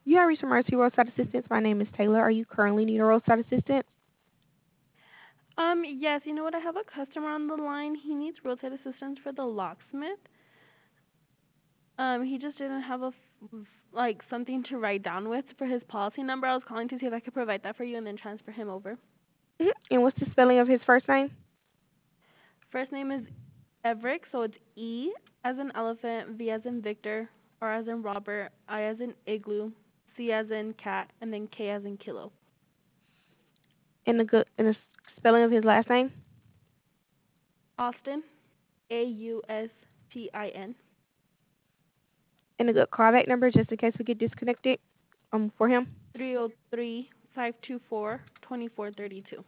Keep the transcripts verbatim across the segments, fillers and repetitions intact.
You have reached Mercy Roadside Assistance. My name is Taylor. Are you currently needing roadside assistance? Um, yes, you know what? I have a customer on the line. He needs roadside assistance for the locksmith. Um, he just didn't have a f- like something to write down with for his policy number. I was calling to see if I could provide that for you and then transfer him over. Hmm. And what's the spelling of his first name? First name is Everick, so it's E as in elephant, V as in Victor, R as in Robert, I as in igloo, C as in cat, and then K as in kilo. And the good and the s- spelling of his last name? Austin, A U S T I N. And a good callback number just in case we get disconnected. Um, for him. three oh three, five two four, two four three two.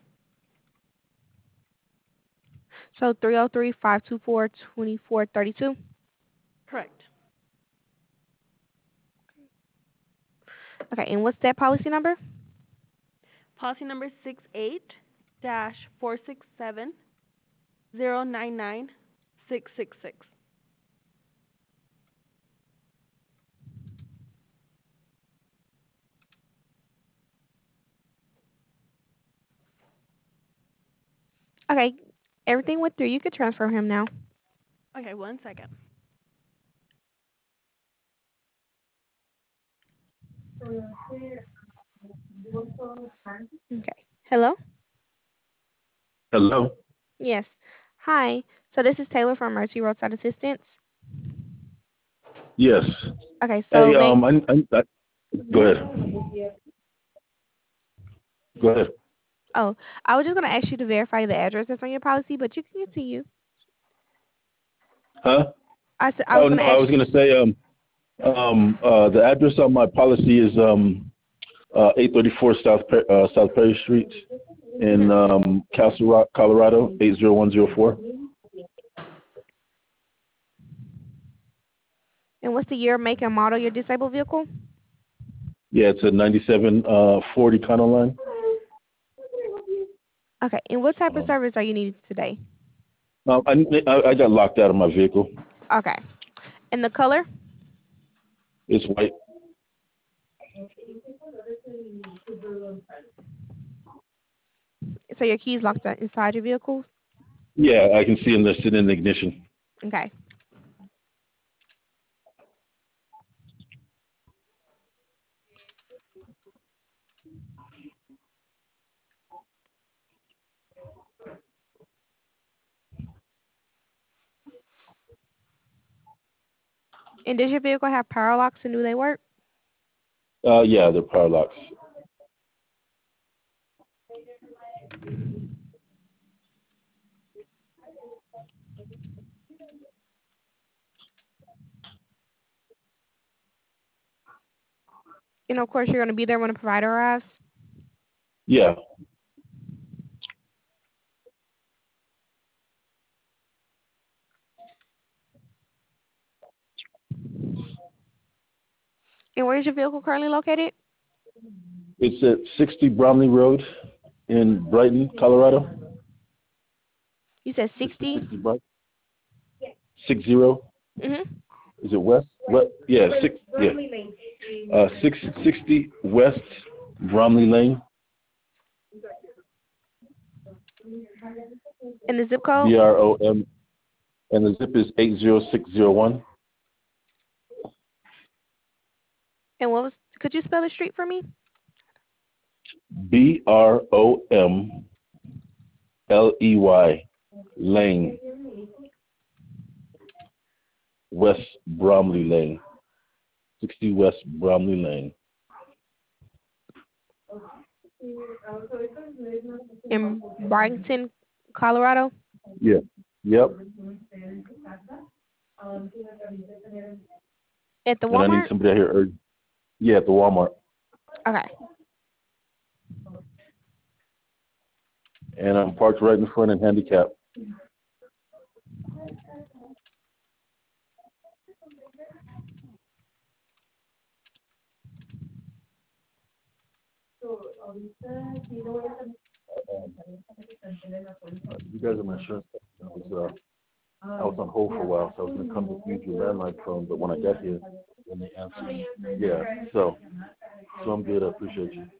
So three zero three five two four twenty four thirty two. Correct. Okay. And what's that policy number? Policy number six eight dash four six seven zero nine nine six six six. Okay. Everything went through. You could transfer him now. Okay, one second. Okay. Hello. Hello. Yes. Hi. So this is Taylor from Mercy Roadside Assistance. Yes. Okay. So Hey, may um, I, I, I, go mhm. ahead. Go ahead. Oh, I was just gonna ask you to verify the address that's on your policy, but you can continue. Huh? I said I was Oh gonna no, I ask. was gonna say um um uh the address on my policy is um uh eight thirty-four South Per- uh, South Perry Street in Mhm. um Castle Rock, Colorado eight zero one zero four. And what's the year, make, and model of your disabled vehicle? Yeah, it's a ninety-seven uh forty Econoline. Okay. And what type of Um, service are you needing today? uh, I, I I got locked out of my vehicle. Okay. And the color? It's white. So your keys locked in- inside your vehicle? Yeah, I can see him there sitting in the ignition. Okay. And does your vehicle have power locks and do they work? Uh, yeah, they're power locks. And of course, you're going to be there when the provider arrives. Yeah. And where is your vehicle currently located? It's at sixty Bromley Road in Brighton, Colorado. You said sixty, sixty? sixty Brighton. Six zero. Mm-hmm. Is it west? What? Yeah, six. Yeah. Uh, six sixty West Bromley Lane, And the zip code? B R O M, and the zip is eight zero six zero one. And what was, could you spell the street for me? B R O M L E Y Lane, West Bromley Lane, sixty West Bromley Lane. In Brighton, Colorado? Yeah. Yep. At the And I need Walmart? somebody out here. Urgent. Yeah, at the Walmart. Okay. And I'm parked right in front and handicapped. You guys are my insurance company. I was, uh, I was on hold for a while, so I was going to come to use your landline phone, but when I got here, when they answered, yeah, so So I'm good. I appreciate you.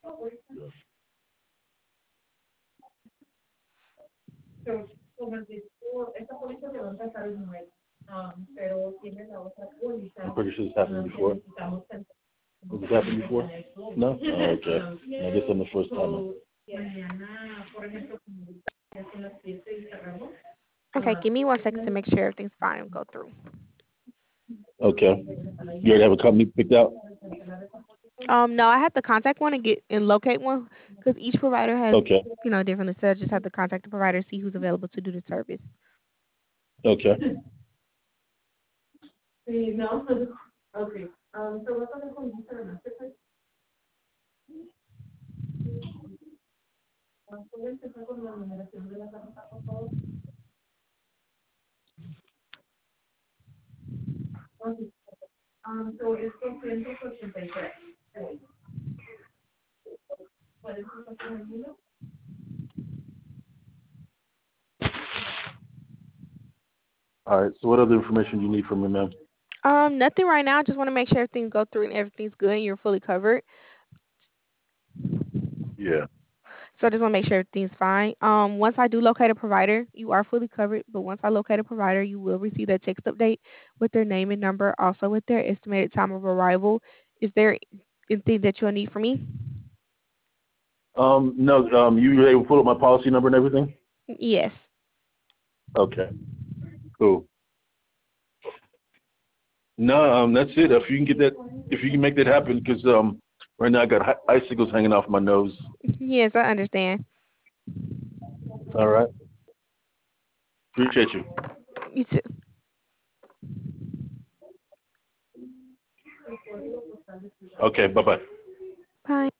I'm pretty sure this happened before. Has this happened before? No? Oh, okay. I guess I'm the first timer. Okay, give me one second to make sure everything's fine and go through. Okay. You already have a company picked out? Um, no, I have to contact one and get and locate one because each provider has, Okay. you know, different. So I just have to contact the provider, see who's available to do the service. Okay. All right. So what other information do you need from me, ma'am? Um, nothing right now. I just want to make sure everything go through and everything's good and you're fully covered. Yeah. So I just want to make sure everything's fine. Um, once I do locate a provider, you are fully covered. But once I locate a provider, you will receive that text update with their name and number, also with their estimated time of arrival. Is there anything that you'll need from me? Um, no, um, you were able to pull up my policy number and everything? Yes. Okay. Cool. No, um, that's it. If you can get that, if you can make that happen, because um, right now I got hi- icicles hanging off my nose. Yes, I understand. All right. Appreciate you. You too. Okay. Bye bye. Bye.